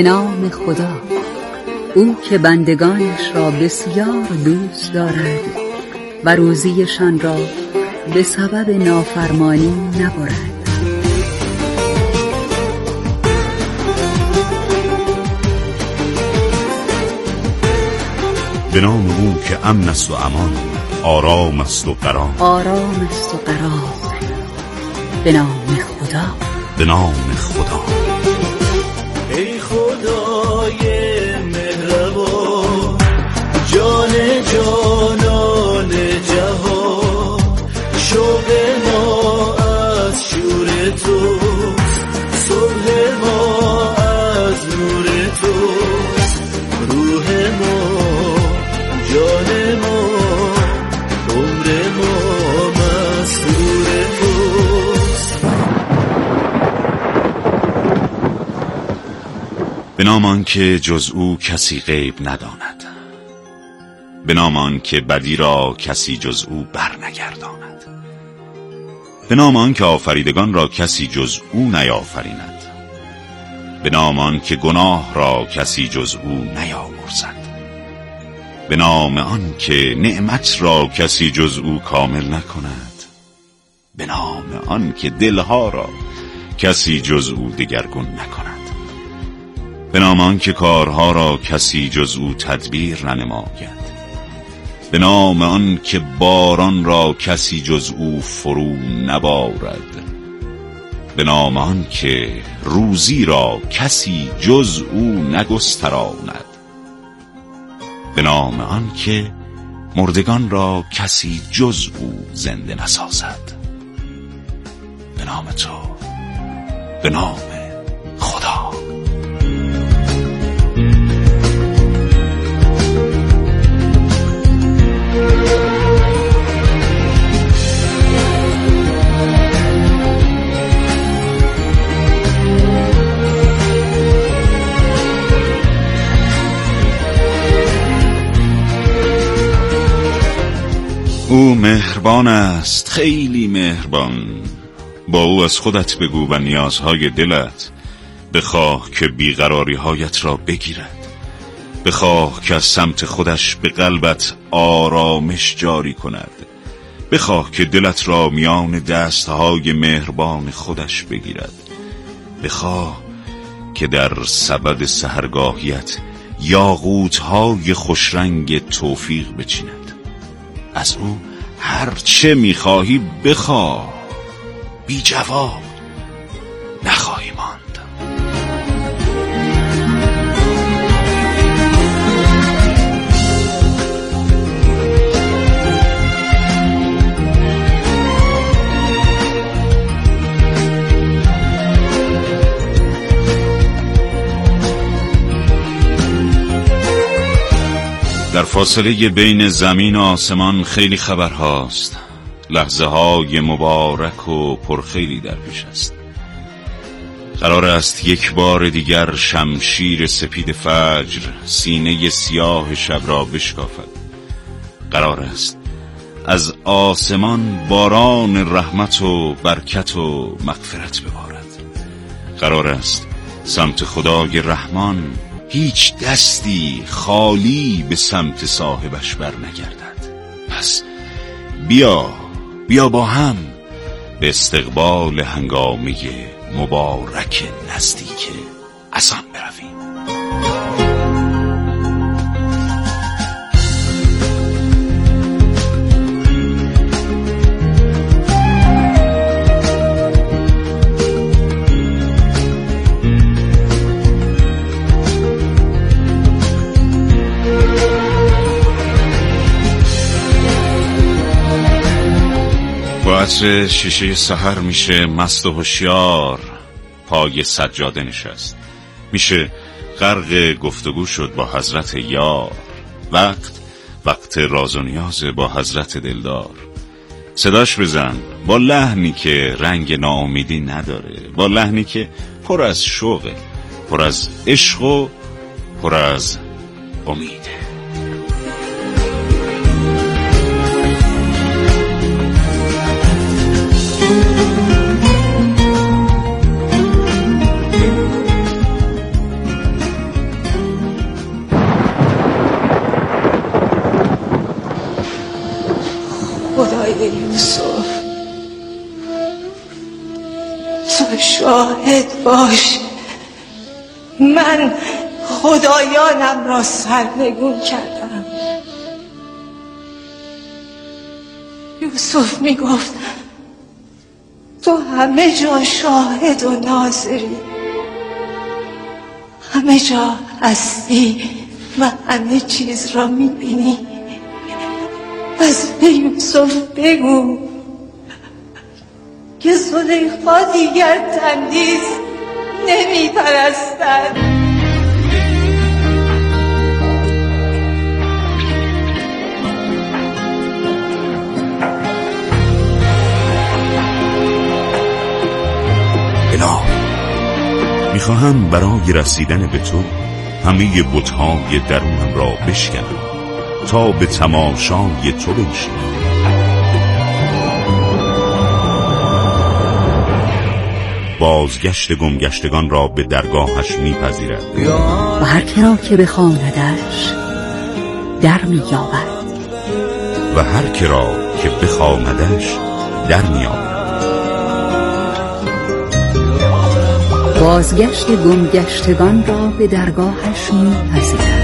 به نام خدا، او که بندگانش را بسیار دوست دارد و روزیشان را به سبب نافرمانی نبرد. به نام او که امن است و امان، آرام است و قرار، آرام است و قرار. به نام خدا، به نام خدا. ای خدای مهربان، جان جانان جهان، شوق ما از شور توست، صبح ما از نور توست، روح ما جان ما عمر ما مسرور توست. به نام آن که جز او کسی غیب نداند، به نام آن که بدی را کسی جز او بر نگرداند، به نام آن که آفریدگان را کسی جز او نیافریند، به نام آن که گناه را کسی جز او نیامرزد، به نام آن که نعمت را کسی جز او کامل نکند، به نام آن که دلها را کسی جز او دگرگون نکند، به نام آن که کارها را کسی جز او تدبیر ننماید، به نام آن که باران را کسی جز او فرو نبارد، به نام آن که روزی را کسی جز او نگستراند، به نام آن که مردگان را کسی جز او زنده نسازد. به نام تو، به نام خدا. او مهربان است، خیلی مهربان. با او از خودت بگو و نیازهای دلت، بخواه که بیقراری هایت را بگیرد، بخواه که از سمت خودش به قلبت آرامش جاری کند، بخواه که دلت را میان دستهای مهربان خودش بگیرد، بخواه که در سبد سحرگاهیت یاقوت‌های خوشرنگ توفیق بچیند. از او هر چه میخواهی بخواه، بی جواب نخواهی ماند. در فاصله بین زمین و آسمان خیلی خبرهاست، لحظه های مبارک و پرخیلی در پیش است. قرار است یک بار دیگر شمشیر سپید فجر سینه سیاه شب را بشکافد. قرار است از آسمان باران رحمت و برکت و مغفرت ببارد. قرار است سمت خدای رحمان هیچ دستی خالی به سمت صاحبش بر نگردد. پس بیا با هم به استقبال هنگامه مبارک نزدیک از آن برویم. عصر شیشه سحر میشه مست و هوشیار پای سجاده نشست، میشه غرق گفتگو شد با حضرت یار، وقت راز و نیاز با حضرت دلدار. صداش بزن با لحنی که رنگ ناامیدی نداره، با لحنی که پر از شوقه، پر از عشق و پر از امیده. یوسف، تو شاهد باش من خدایانم را سرنگون کردم. یوسف میگفت تو همه جا شاهد و ناظری، همه جا هستی و همه چیز را میبینی. از به یوسف بگو که زلیخا دیگر تندیس نمیپرستد. اله، میخواهم برای رسیدن به تو همه بت‌های درونم را بشکنم تا به تماشای تو بنشینم. بازگشت گمگشتگان را به درگاهش میپذیرد و هر که را که بخواندش در مییابد و هر که را که بخواندش در مییابد. بازگشت گمگشتگان را به درگاهش میپذیرد.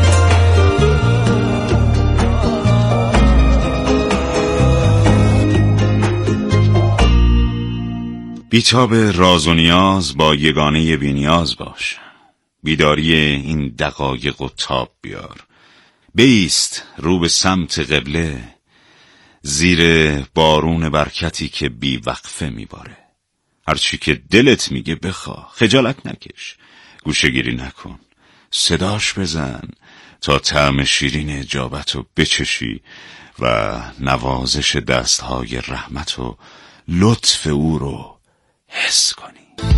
بیتاب راز و نیاز با یگانه بینیاز باش. بیداری این دقایق و تاب بیار. بیست رو به سمت قبله، زیر بارون برکتی که بی وقفه میباره. هرچی که دلت میگه بخواه، خجالت نکش، گوشه‌گیری نکن، صداش بزن تا طعم شیرین اجابت رو بچشی و نوازش دستهای رحمت و لطف او رو حس کنی.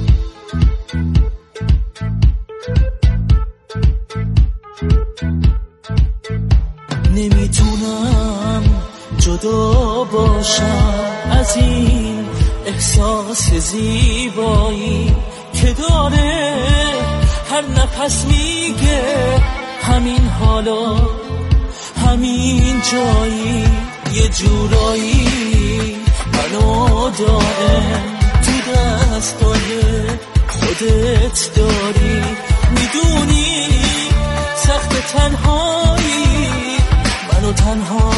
نمیتونم جدا باشم از این احساس زیبایی که داره هر نفس میگه همین حالا همین جایی، یه جورایی منو داره تو دستای خودت داری. میدونی سخت تنهایی، منو تنها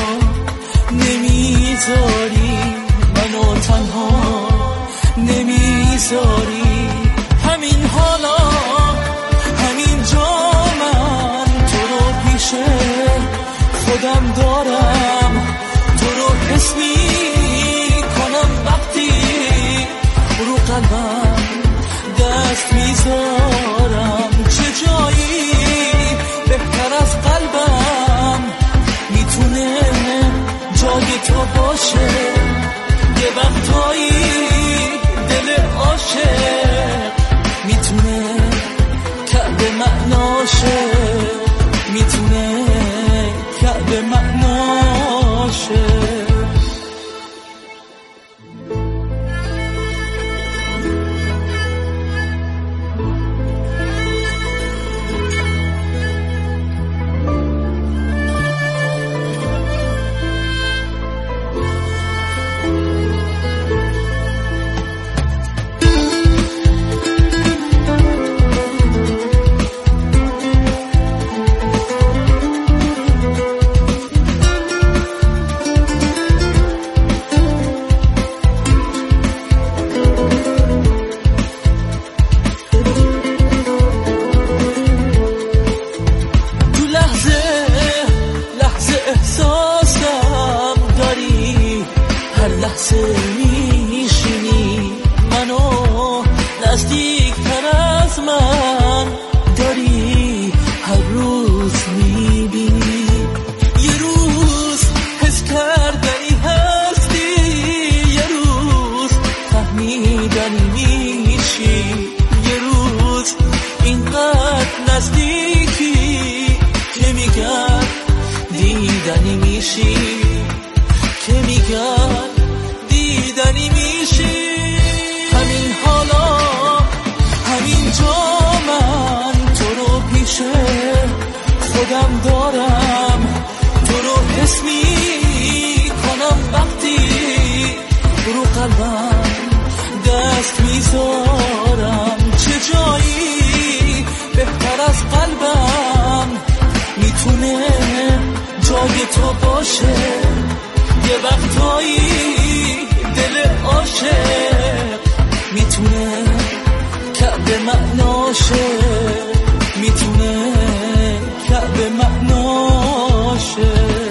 نمیذاری، منو تنها نمیذاری. همین حالا همین جا من تو رو پیش خودم دارم، تو رو حس میکنم وقتی رو قلبم دست میذارم. چه جایی بهتر از قلبم میتونه جای تو باشه. یه وقتایی دل عاشق میتونه کعبه معناشه، میتونه کعبه معناشه. میشینی منو نزدیک تر از من داری، هر روز میبینی یه روز حس کردنی هستی، یه روز فهمیدنی میشی، یه روز اینقدر نزدیکی که میگن دیدنی میشی، که میگن دیدنی میشی. همین حالا همین جا من تو رو پیش خودم دارم، تو رو حس میکنم میزنم وقتی رو قلبم دست میذارم، چه جایی بهتر از قلبم میتونه جای تو باشه، یه وقتایی دل عاشق میتونه کعبه معناشه، میتونه کعبه معناشه.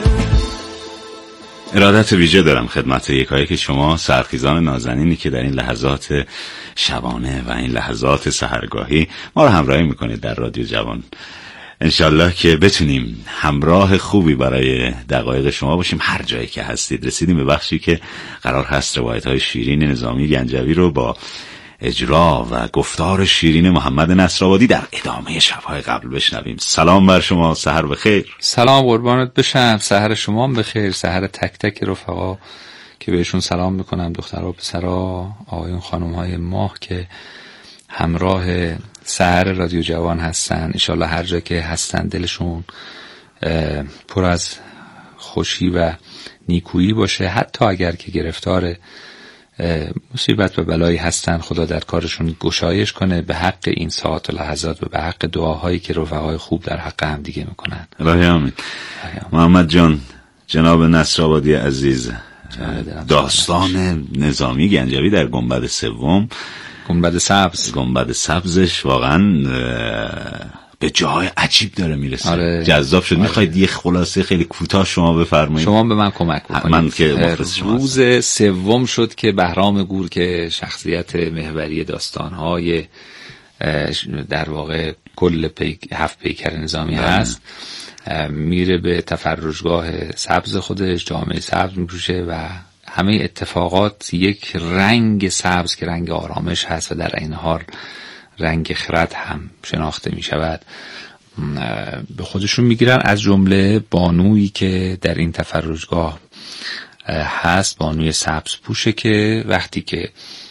ارادت ویژه دارم خدمت یکایک شما سرخیزان نازنینی که در این لحظات شبانه و این لحظات سحرگاهی ما رو همراهی میکنید در رادیو جوان. انشالله که بتونیم همراه خوبی برای دقایق شما باشیم هر جایی که هستید. رسیدیم به بخشی که قرار هست روایت‌های شیرین نظامی گنجوی رو با اجرا و گفتار شیرین محمد نصرآبادی در ادامه شب‌های قبل بشنویم. سلام بر شما، سحر بخیر. سلام قربانت بشم، سحر شما بخیر، سحر تک تک رفقا که بهشون سلام میکنم، دخترها و پسرها، آقایون خانم‌های ماه که همراه سحر رادیو جوان هستن. انشالله هر جا که هستن دلشون پر از خوشی و نیکویی باشه، حتی اگر که گرفتار مصیبت و بلایی هستن خدا در کارشون گشایش کنه به حق این ساعات و لحظات و به حق دعاهایی که رفقای خوب در حق هم دیگه میکنن. الهی آمین. محمد جان، جناب نصرآبادی عزیز، داستان نظامی گنجوی در گنبد سوم، گنبد سبزش واقعا به جای عجیب داره میرسه. آره. جذاب شد. میخواید یه خلاصه خیلی کوتاه شما بفرمایید؟ شما به من کمک بکنید. من که مخلص شما روز سوم شد که بهرام گور که شخصیت محوری داستانهای در واقع کل 7 پیکر نظامی هست میره به تفرجگاه سبز خودش، جامعه سبز میپوشه و همه اتفاقات یک رنگ سبز که رنگ آرامش هست و در عین حال رنگ خرد هم شناخته می شود به خودشون میگیرن. از جمله بانویی که در این تفرجگاه هست، بانوی سبز پوشه که وقتی که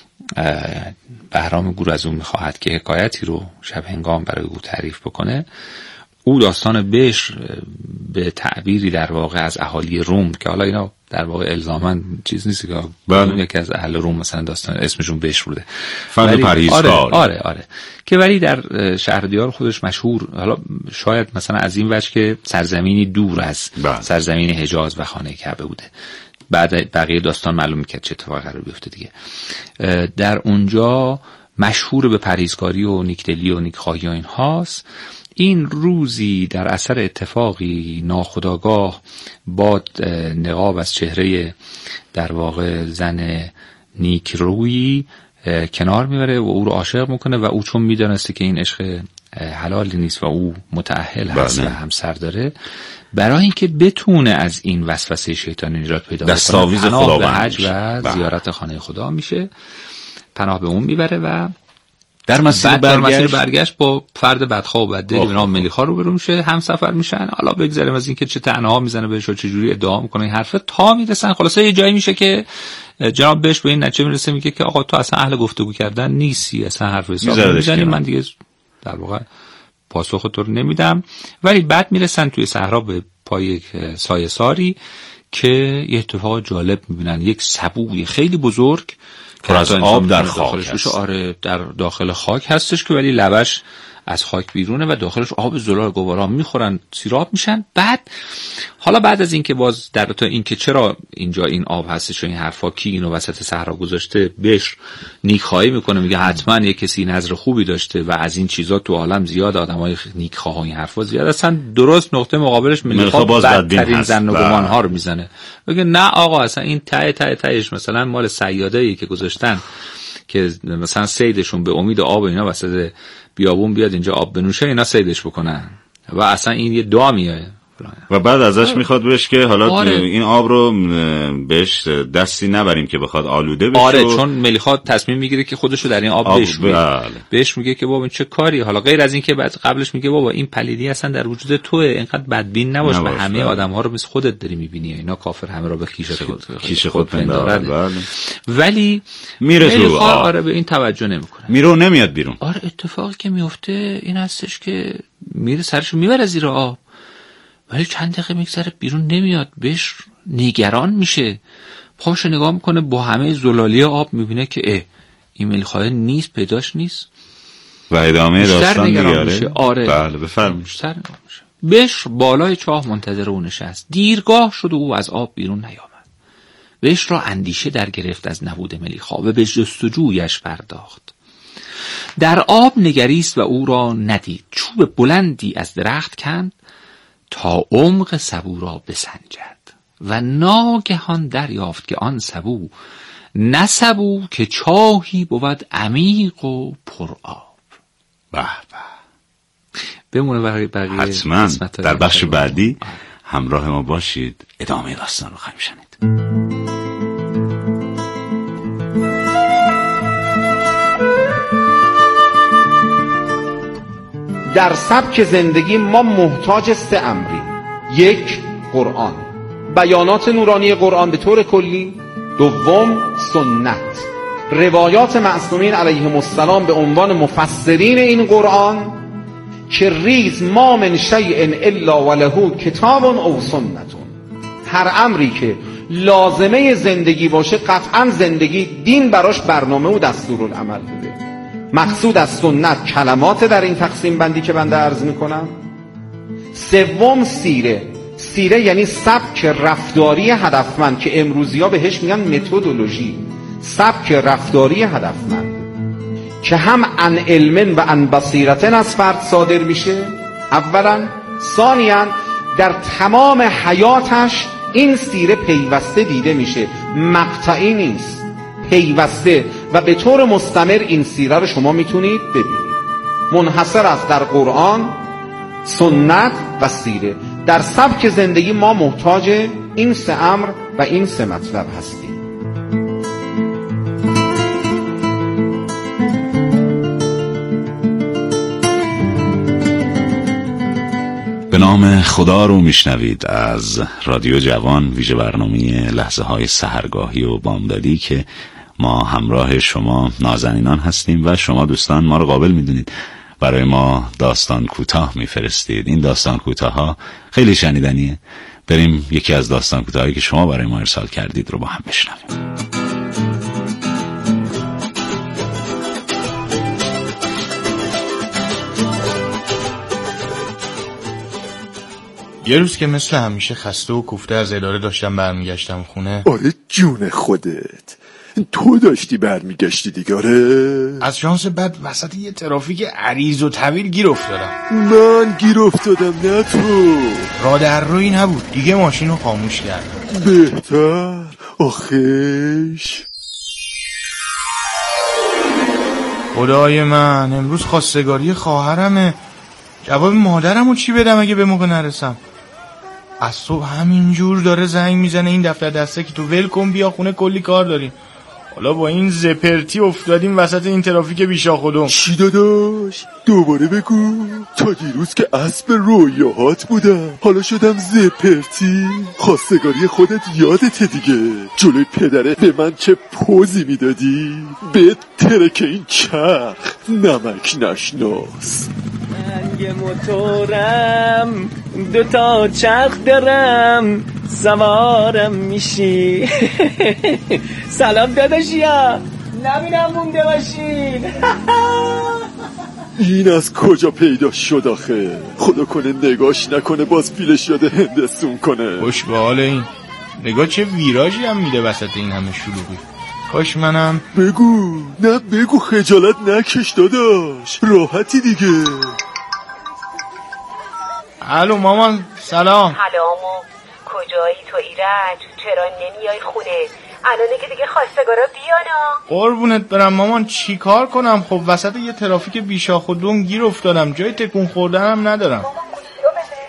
بهرام گور از اون میخواهد که حکایتی رو شب هنگام برای او تعریف بکنه، او داستان بشر به تعبیری در واقع از اهالی روم که حالا اینا در واقع الزاماً چیز نیست که یکی از اهل روم مثلا داستان اسمشون بشر بوده، فرد پرهیزکار، آره که ولی در شهردیار خودش مشهور، حالا شاید مثلا از این وجه که سرزمینی دور از سرزمین حجاز و خانه کعبه بوده. بعد بقیه داستان معلوم میکرد چه اتفاقی قرار بیفته دیگه. در اونجا مشهور به پرهیزکاری و نیکدلی و نیکخواهی و این هاست. این روزی در اثر اتفاقی ناخودآگاه با نقاب از چهره در واقع زن نیک روی کنار میبره و او رو عاشق میکنه و او چون میدانسته که این عشق حلالی نیست و او متأهل هست و همسر داره، برای اینکه بتونه از این وسوسه شیطانی نجات پیدا کنه پناه به حج و زیارت خانه خدا میشه، پناه به اون میبره و در مسیر برگشت با فرد بدخواه و بددلی به نام ملیخا روبرو میشه، هم سفر میشن. حالا بگذاریم از اینکه چه طعنه‌ها میزنه بهش و چه جوری ادعا میکنه این حرفه تا میرسن خلاصه یه جایی میشه که جناب بهش به این نتیجه میرسه، میگه که آقا تو اصلا اهل گفتگو کردن نیستی، اصلا حرف حساب میزنی، من دیگه در واقع پاسخ تو رو نمیدم. ولی بعد میرسن توی صحرا به پای یک سایه ساری که یه اتفاق جالب میبینن، یک سبوی خیلی بزرگ پر از آب در خاک هست. آره در داخل خاک هستش که ولی لبش از خاک بیرونه و داخلش آب زلال گوارا میخورن، سیراب میشن. بعد از اینکه باز در تا اینکه چرا اینجا این آب هستش و این حرفا، کی اینو وسط صحرا گذاشته، بهش نیکخواهی میکنه، میگه حتما یه کسی نظر خوبی داشته و از این چیزا تو عالم زیاد، آدمای نیکخواه و این حرفا زیاد هستن. درست نقطه مقابلش ملیخا بدترین ظن و گمان ها رو میزنه، میگه نه آقا اصلا این تهش مثلا مال صیادایی که گذاشتن که مثلا صیدشون به امید آب اینا وسط بیابون بیاد اینجا آب بنوشه، اینا صیدش بکنن و اصلا این یه دامیه و بعد ازش میخواد بهش که حالا این آب رو بهش دستی نبریم که بخواد آلوده بشه. آره چون ملیخا تصمیم میگیره که خودشو در این آب بشوره. بهش میگه که بابا این چه کاری، حالا غیر از این که بعد قبلش میگه بابا این پلیدی اصلا در وجود توئه، اینقدر بدبین نباش و همه آدم‌ها رو مثل خودت داری میبینی، اینا کافر همه را به کیش خود پندارد. ولی میره تو آره به این توجه نمیکنه، میره نمیاد بیرون. آره اتفاقی که میفته این هستش که میره سرشو میبره زیر آب ولی چند دقیقه میگذره بیرون نمیاد، بهش نگران میشه، پاش نگاه میکنه با همه زلالی آب میبینه که این ملیخواه نیست، پیداش نیست و ادامه داستان دیگاره. آره بله بفرمایید. بشر بالای چاه منتظر او نشست. دیرگاه شد و او از آب بیرون نیامد. بشر را اندیشه در گرفت از نبود ملیخا و به جستجویش پرداخت. در آب نگریست و او را ندید. چوب بلندی از درخت کند تا عمق سبو را بسنجد و ناگهان دریافت که آن سبو نه سبو که چاهی بود عمیق و پر آب. به بمونه برای بقیه. حتما در بخش بعدی همراه ما باشید، ادامه داستان رو خواهیم شنید. در سبک زندگی ما محتاج 3 امری: 1 قرآن، بیانات نورانی قرآن به طور کلی. 2 سنت، روایات معصومین علیهم السلام به عنوان مفسرین این قرآن که ریز ما من شیء الا وله کتاب او سنتون. هر امری که لازمه زندگی باشه قطعا زندگی دین براش برنامه و دستورالعمل بوده. مقصود از سنت کلمات در این تقسیم بندی که بنده عرض میکنم. 3 سیره یعنی سبک رفتاری هدفمند که امروزی ها بهش میگن متدولوژی، سبک رفتاری هدفمند که هم عن علم و عن بصیرتن از فرد صادر میشه اولا. ثانیاً در تمام حیاتش این سیره پیوسته دیده میشه، مقطعی نیست، پیوسته و به طور مستمر این سیره رو شما میتونید ببینید. منحصر است در قرآن، سنت و سیره. در سبک زندگی ما محتاج این 3 امر و این 3 مطلب هستیم. به نام خدا رو میشنوید از رادیو جوان، ویژه برنامه لحظه های سحرگاهی و بامدادی که ما همراه شما نازنینان هستیم و شما دوستان ما رو قابل میدونید برای ما داستان کوتاه میفرستید. این داستان کوتاه ها خیلی شنیدنیه. بریم یکی از داستان کوتاهایی که شما برای ما ارسال کردید رو با هم بشنویم. یه روز که مثل همیشه خسته و کوفته از اداره داشتم برمیگشتم خونه. آره جون خودت، تو داشتی برمیگشتی دیگه؟ آره. از شانس بد وسط یه ترافیک عریض و طویل گیر افتادم. من گیر افتادم نه تو. راه در روی نبود دیگه، ماشین رو خاموش کردم. بهتر آخیش. خدای من امروز خواستگاری خواهرمه. جواب مادرمو چی بدم اگه به موقع نرسم؟ از صبح همینجور داره زنگ میزنه این دفتر دسته که تو ول کن بیا خونه کلی کار داریم. حالا با این زپرتی افتادیم وسط این ترافیک بیشاخودم. چی داداش؟ دوباره بگو. تا دیروز که اسب رویاهات بودم، حالا شدم زپرتی. خواستگاری خودت یادته دیگه، جلوی پدره به من چه پوزی میدادی؟ به ترک این چرخ نمک نشناس. من یه موتورم 2 چرخ دارم، سوارم میشی. سلام داداشیا، نبینم مونده باشین. این از کجا پیدا شد آخه؟ خدا کنه نگاش نکنه باز پیلش یاده هندستون کنه. خوش به حال این نگاه چه ویراژی هم میده وسط این همه شلوغی. کاش منم. بگو نه بگو، خجالت نکش داداش، راحتی دیگه. الو مامان سلام. سلامو، کجایی تو ایرج؟ چرا نمیای خونه؟ الانه که دیگه خواستگارا بیانا. قربونت برم مامان، چی کار کنم؟ خب وسط یه ترافیک بیشاخ و دون گیر افتادم، جای تکون خوردنم ندارم. مامان گوشی رو بده.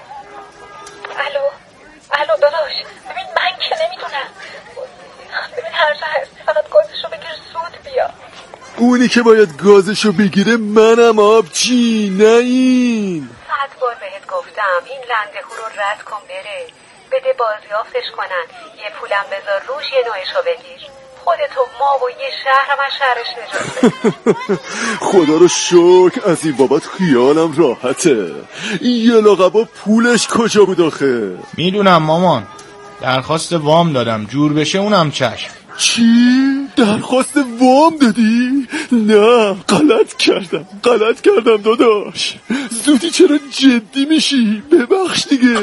الو داداش، ببین من که نمیدونم، ببین هر جا هستی فقط گازشو بگیر زود بیا. اونی که باید گازشو بگیره منم آبچی، نه این. 100 بار بهت گفتم این لندهو رو رد کن بره، بده بازیافتش کنن، یه پولم بذار روش یه نوعشو بگیر. خودتو ما و یه شهر من شهرش نجات. خدا رو شکر از این بابت خیالم راحته. این یه لاغبا پولش کجا بود آخه؟ میدونم مامان، درخواست وام دادم، جور بشه اونم چشم. چی؟ درخواست وام دادی؟ نه، غلط کردم داداش. زودی چرا جدی میشی؟ ببخش دیگه.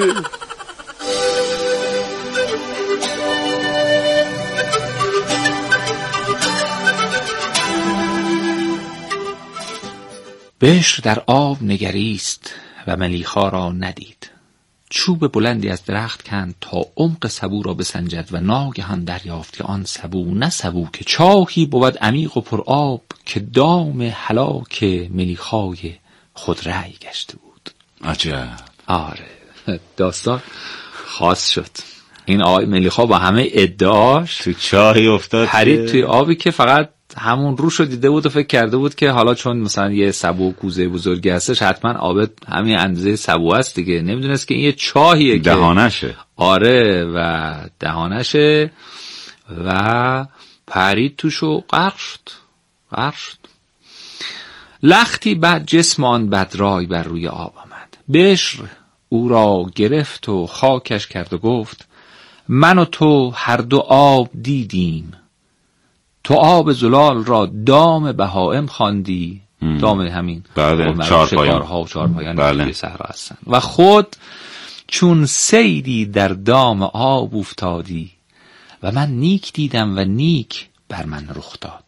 بشر در آب نگریست و ملیخا را ندید. چوب بلندی از درخت کند تا عمق سبو را بسنجد و ناگهان دریافت که آن سبو نه سبو که چاهی بود عمیق و پر آب که دام هلاک ملیخای خود رأی گشته بود. عجب. آره، داستان خاص شد. این آقای ملیخا با همه ادعاش تو چاهی افتاد، پرید توی آبی که فقط همون روشو دیده بود و فکر کرده بود که حالا چون مثلا یه سبو کوزه بزرگی هستش حتما آب همین اندازه سبو است دیگه. نمیدونست که این یه چاهیه که دهانشه. آره و دهانشه و پرید توشو غرق شد. لختی بعد جسم آن بدرای بر روی آب آمد. بشر او را گرفت و خاکش کرد و گفت من و تو هر دو آب دیدیم. تو آب زلال را دام بهائم خواندی. دام همین شکارها و چهارپایان صحرا هستند و خود چون صیدی در دام آب افتادی و من نیک دیدم و نیک بر من رخ داد.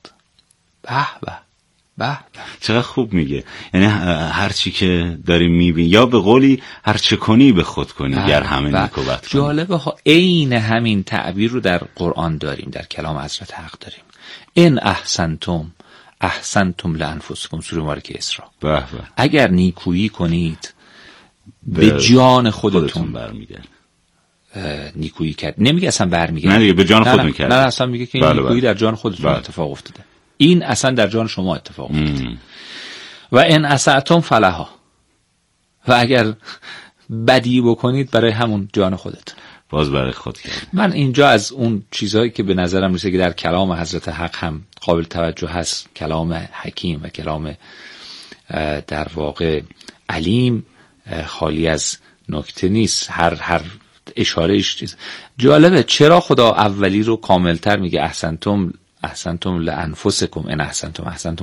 به چقدر خوب میگه. یعنی هر چی که داری میبینی یا به قولی هر چه کنی به خود کنی گر همه نیک و بد کنی. جالبه ها، عین همین تعبیر رو در قرآن داریم، در کلام حضرت حق داریم. ان احسنتم لانفسکم، سوره مبارکه اسراء. اگر نیکویی کنید به جان خودتون برمیگرد. نیکویی کرد نمیگه اصلا برمیگرد، نه دیگه به جان خودتون کرد. نه اصلا میگه که این نیکویی در جان خودتون اتفاق افتاده. این اصلا در جان شما اتفاق افتاده. و ان اسأتم فلها، و اگر بدی بکنید برای همون جان خودتون، باز برای خود کرد. من اینجا از اون چیزهایی که به نظرم میرسه که در کلام حضرت حق هم قابل توجه هست، کلام حکیم و کلام در واقع علیم، خالی از نکته نیست. هر اشارهش چیز جالبه. چرا خدا اولی رو کاملتر میگه احسنتم لانفسکم، ان احسنتم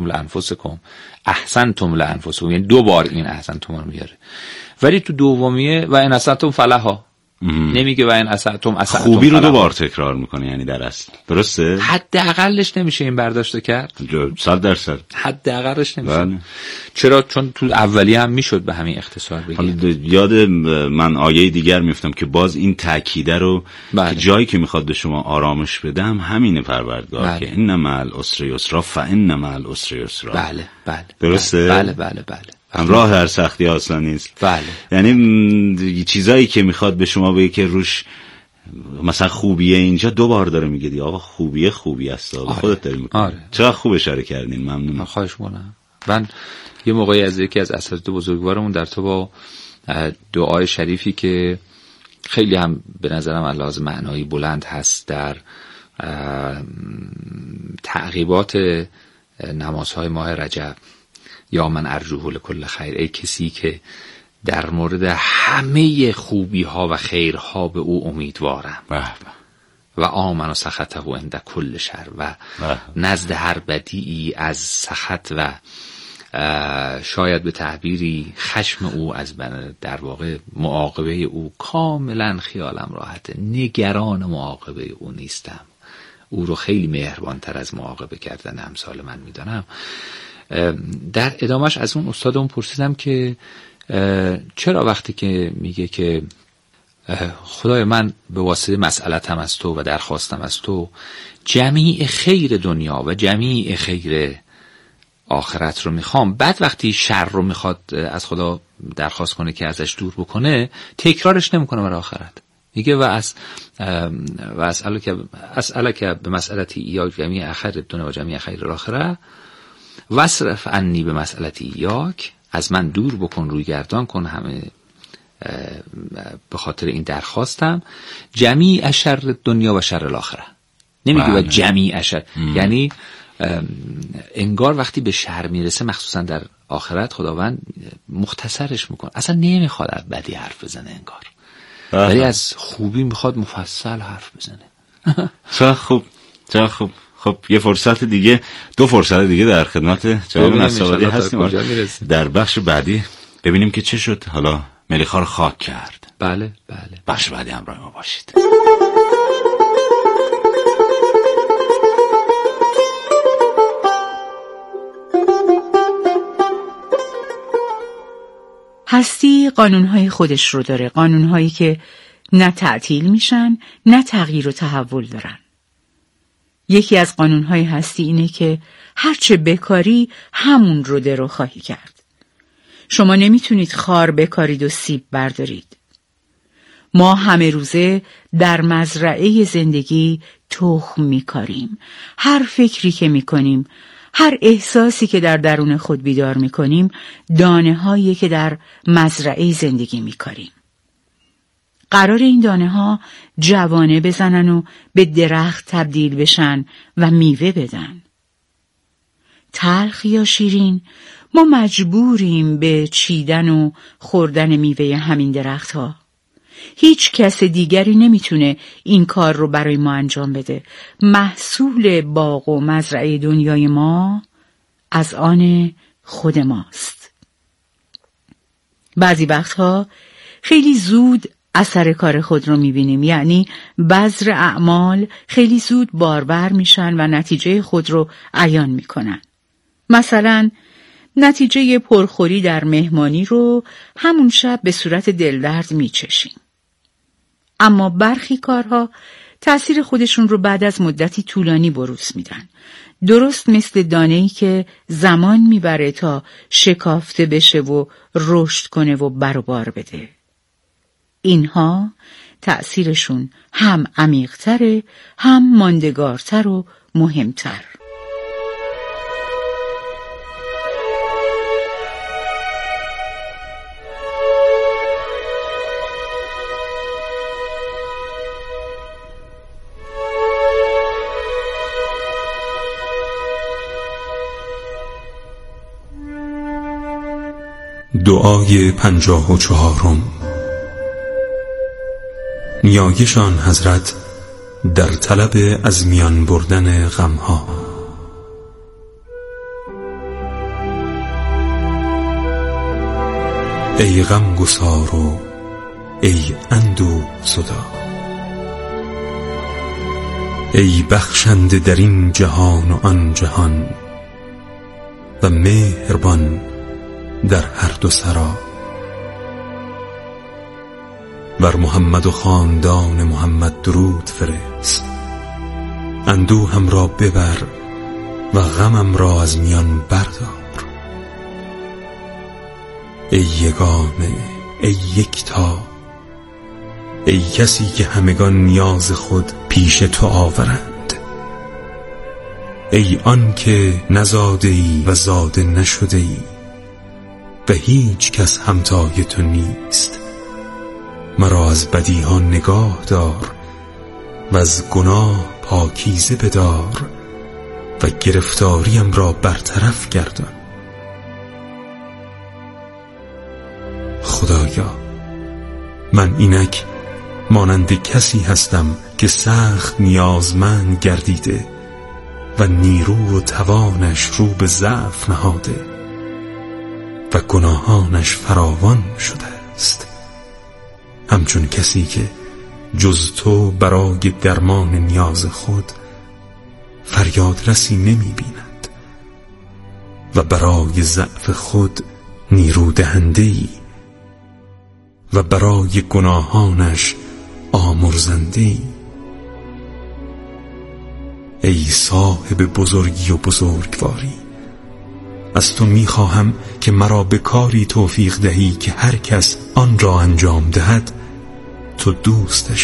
لانفسکم، یعنی دو بار این احسنتم رو میاره، ولی تو دومیه و ان احسنتم فلها نمیگه و این اسعتم خوبی رو دوبار تکرار میکنه. یعنی در اصل درسته، حداقلش نمیشه این برداشت کرد 100%، حداقلش نمیشه. چرا؟ چون تو اولی هم میشد به همین اختصار بگیم. یاد من آیه دیگر میفتم که باز این تاکیده رو که جایی که میخواد به شما آرامش بدم همینه پروردگار که ان مع العسر یسرا فان مع العسر یسرا. بله درسته. بله راه هر سختی آسان نیست. بله. یعنی چیزایی که میخواد به شما بگه که روش مثلا خوبیه، اینجا دوبار داره میگه دی آقا خوبی است. خودت داری میگی. چقدر خوب اشاره کردین، ممنونم. خواهش می‌کنم. من یه موقعی از یکی از اساتید بزرگوارمون در تو با دعای شریفی که خیلی هم به نظرم علاوه معنایی بلند هست در تعقیبات نمازهای ماه رجب، یا من ارجوه لکل خیر، ای کسی که در مورد همه خوبی ها و خیرها به او امیدوارم و آمن و سخطه و عند کل شر، و نزد هر بدی از سخط و شاید به تعبیری خشم او، از در واقع معاقبه او کاملا خیالم راحته، نگران معاقبه او نیستم. او رو خیلی مهربانتر از معاقبه کردن امثال من میدانم. در ادامش از اون استادم پرسیدم که چرا وقتی که میگه که خدای من به واسطه مسئلتم از تو و درخواستم از تو جمیع خیر دنیا و جمیع خیر آخرت رو میخوام، بعد وقتی شر رو میخواد از خدا درخواست کنه که ازش دور بکنه تکرارش نمیکنه برای آخرت. میگه و اسألک به مسئلتی یا جمیع خیر دنیا و جمیع خیر الاخره وصرف عنی به مسئلتی ایاک، از من دور بکن، روی گردان کن همه به خاطر این درخواستم، جمیع شر دنیا و شر الاخره. نمیگه و جمیعش. یعنی انگار وقتی به شر میرسه مخصوصا در آخرت خداوند مختصرش میکنه، اصلا نمیخواد از بدی حرف بزنه انگار، ولی از خوبی میخواد مفصل حرف بزنه. چه خوب. خب یه فرصت دیگه، 2 فرصت دیگه در خدمت جناب نصرآبادی هستیم در بخش بعدی، ببینیم که چه شد. حالا ملیخا رو خاک کرد. بله. بخش بعدی همراه ما باشید. هستی قانونهای خودش رو داره، قانونهایی که نه تعطیل میشن نه تغییر و تحول دارن. یکی از قانونهای هستی اینه که هرچه بکاری همون رو درو خواهی کرد. شما نمیتونید خار بکارید و سیب بردارید. ما همه روزه در مزرعه زندگی تخم میکاریم. هر فکری که میکنیم، هر احساسی که در درون خود بیدار میکنیم، دانه هایی که در مزرعه زندگی میکاریم. قرار این دانه ها جوانه بزنن و به درخت تبدیل بشن و میوه بدن. تلخ یا شیرین، ما مجبوریم به چیدن و خوردن میوه همین درخت ها. هیچ کس دیگری نمیتونه این کار رو برای ما انجام بده. محصول باغ و مزرعه دنیای ما از آن خود ماست. بعضی وقتها خیلی زود اثر کار خود رو میبینیم، یعنی بذر اعمال خیلی زود بارور میشن و نتیجه خود رو عیان میکنن. مثلا نتیجه پرخوری در مهمانی رو همون شب به صورت دلدرد میچشیم. اما برخی کارها تأثیر خودشون رو بعد از مدتی طولانی بروز میدن. درست مثل دانه‌ای که زمان میبره تا شکافته بشه و رشد کنه و بر و بار بده. اینها تأثیرشون هم عمیق‌تره، هم ماندگارتر و مهمتر. دعای 54 نیایشان حضرت در طلب از میان بردن غمها. ای غم گسار و ای اندوه زدا، ای بخشنده در این جهان و آن جهان و مهربان در هر دو سرا. بر محمد و خاندان محمد درود فرست، اندوهم را ببر و غمم را از میان بردار. ای یگانه، ای یکتا، ای کسی که همگان نیاز خود پیش تو آورند، ای آن که نزاده ای و زاده نشده ای و هیچ کس همتای تو نیست. مرا از بدیها نگاه دار و از گناه پاکیزه بدار و گرفتاریم را برطرف گردان. خدایا، من اینک مانند کسی هستم که سخت نیازمند گردیده و نیرو و توانش رو به ضعف نهاده و گناهانش فراوان شده است، همچون کسی که جز تو برای درمان نیاز خود فریاد رسی نمی بیند و برای ضعف خود نیرو دهنده‌ای و برای گناهانش آمرزنده‌ای. ای صاحب بزرگی و بزرگواری، از تو میخواهم که مرا به کاری توفیق دهی که هر کس آن را انجام دهد تو دوستش